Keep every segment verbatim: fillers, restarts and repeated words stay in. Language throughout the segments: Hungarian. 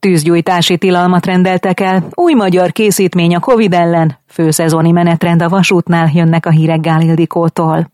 Tűzgyújtási tilalmat rendeltek el, új magyar készítmény a Covid ellen, főszezoni menetrend a vasútnál, jönnek a hírek Gál Ildikótól.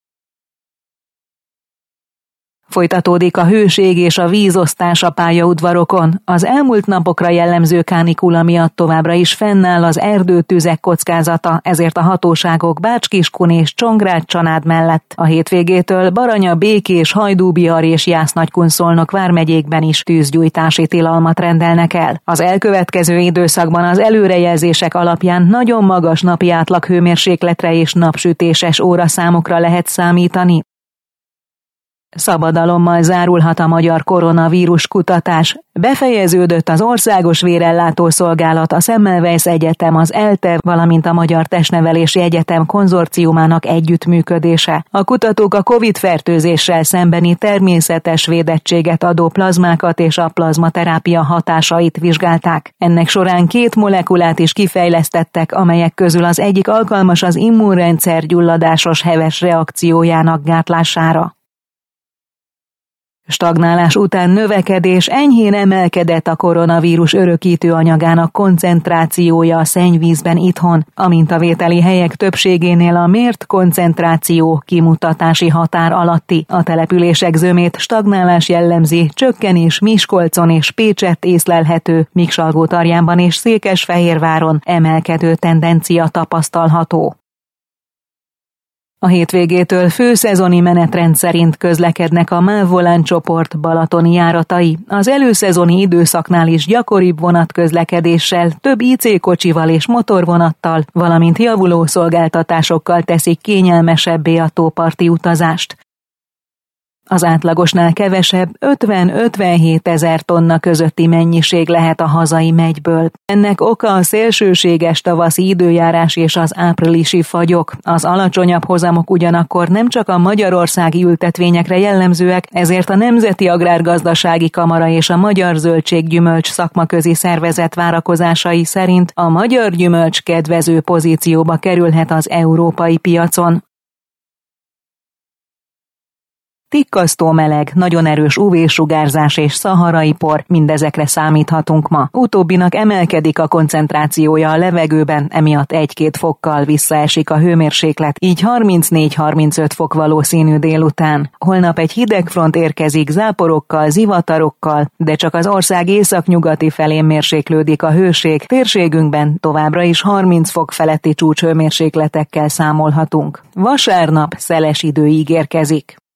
Folytatódik a hőség és a vízosztás a pályaudvarokon. Az elmúlt napokra jellemző kánikula miatt továbbra is fennáll az erdőtüzek kockázata, ezért a hatóságok Bács-Kiskun és Csongrád-Csanád mellett a hétvégétől Baranya, Békés, Hajdú-Bihar és Jász-Nagykun-Szolnok vármegyékben is tűzgyújtási tilalmat rendelnek el. Az elkövetkező időszakban az előrejelzések alapján nagyon magas napi átlag hőmérsékletre és napsütéses óraszámokra lehet számítani. Szabadalommal zárulhat a magyar koronavírus kutatás. Befejeződött az Országos Vérellátó Szolgálat, a Semmelweis Egyetem, az ELTE, valamint a Magyar Testnevelési Egyetem konzorciumának együttműködése. A kutatók a Covid-fertőzéssel szembeni természetes védettséget adó plazmákat és a plazmaterápia hatásait vizsgálták. Ennek során két molekulát is kifejlesztettek, amelyek közül az egyik alkalmas az immunrendszer gyulladásos heves reakciójának gátlására. Stagnálás után növekedés, enyhén emelkedett a koronavírus örökítő anyagának koncentrációja a szennyvízben itthon, a mintavételi helyek többségénél a mért koncentráció kimutatási határ alatti. A települések zömét stagnálás jellemzi, csökkenés Miskolcon és Pécsett észlelhető, míg Salgótarjánban és Székesfehérváron emelkedő tendencia tapasztalható. A hétvégétől főszezoni menetrend szerint közlekednek a MÁV Volán csoport balatoni járatai. Az előszezoni időszaknál is gyakoribb vonatközlekedéssel, több í cé kocsival és motorvonattal, valamint javuló szolgáltatásokkal teszik kényelmesebbé a tóparti utazást. Az átlagosnál kevesebb ötven-ötvenhét ezer tonna közötti mennyiség lehet a hazai megyből. Ennek oka a szélsőséges tavaszi időjárás és az áprilisi fagyok. Az alacsonyabb hozamok ugyanakkor nem csak a magyarországi ültetvényekre jellemzőek, ezért a Nemzeti Agrárgazdasági Kamara és a Magyar Zöldséggyümölcs Szakmaközi Szervezet várakozásai szerint a magyar gyümölcs kedvező pozícióba kerülhet az európai piacon. Tikkasztó meleg, nagyon erős ú vé-sugárzás és szaharai por, mindezekre számíthatunk ma. Utóbbinak emelkedik a koncentrációja a levegőben, emiatt egy-két fokkal visszaesik a hőmérséklet, így harmincnégy-harmincöt fok valószínű délután. Holnap egy hidegfront érkezik záporokkal, zivatarokkal, de csak az ország északnyugati felén mérséklődik a hőség, térségünkben továbbra is harminc fok feletti csúcshőmérsékletekkel számolhatunk. Vasárnap szeles idő ígérkezik.